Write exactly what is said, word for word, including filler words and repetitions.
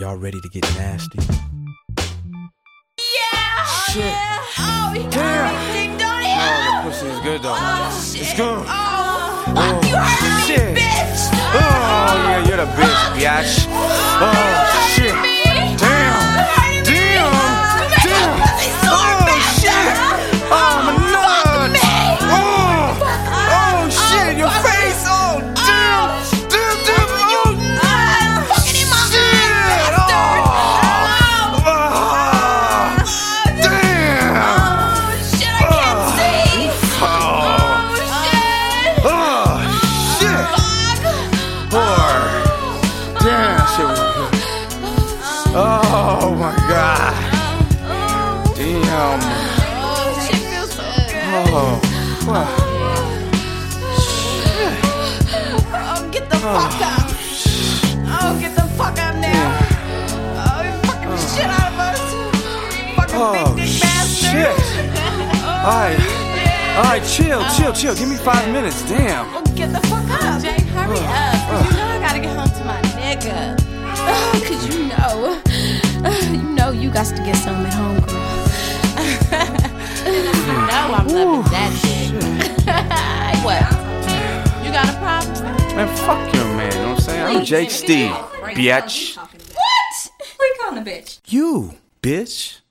Y'all ready to get nasty? Yeah! Shit. Yeah. Oh, you got Damn. everything, don't you? Oh, the pussy is good though. Oh, shit. It's good. Oh, fuck, Oh, you heard shit. me, bitch! Oh, yeah, you're the bitch, biatch. Oh, shit. Damn. Damn. Damn. Oh, shit. Oh, my nut. Oh. Oh, shit. Your face. Oh, damn. Damn, damn. Oh, Fucking in my shit. bastard! Oh. Damn. Oh, shit, I can't see! Oh. Oh, shit! Oh, shit. Fuck! Poor. Damn, that shit was good. Oh, my God. Damn. Oh, shit feels so good. Oh, fuck. Oh, get the fuck up. Oh, get the fuck up now. Oh, you fucking the shit out of us. Fucking Oh, big dick bastard. shit. Oh, All right. yeah. All right, chill, chill, chill. Give me five minutes. Damn. Oh, get the fuck up. Jay, hurry up. 'Cause you know I gotta get home to my nigga. Oh, cause you know. uh, You know you got to get some at home, girl. You know I'm loving that shit. What? You got a problem? Man, fuck your man. You know what I'm saying? I'm Jake Steve, biatch. What? What you calling a bitch? You, bitch.